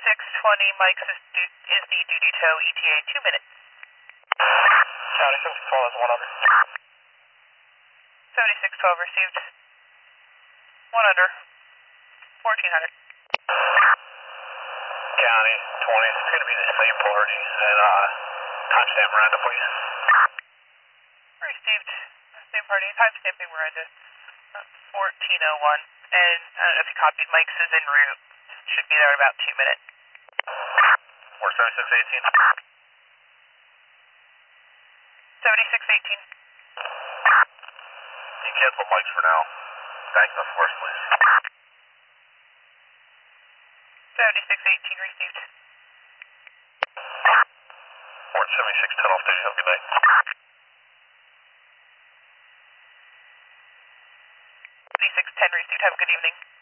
7620, Mike's is the duty tow ETA 2 minutes. County 7612 is 1 under. 7612 received. 1 under. 1400. County 20, it's going to be the same party, and timestamp Miranda, please. Received. Same party. Timestamping Miranda. 1401. And I don't know if you copied, Mike's is en route. Should be there in about 2 minutes. 47618. 7618. You cancel Mike's for now. Back to the force, please. 7618 received. 47610 off station. Have a good night. 7610 received. Have a good evening.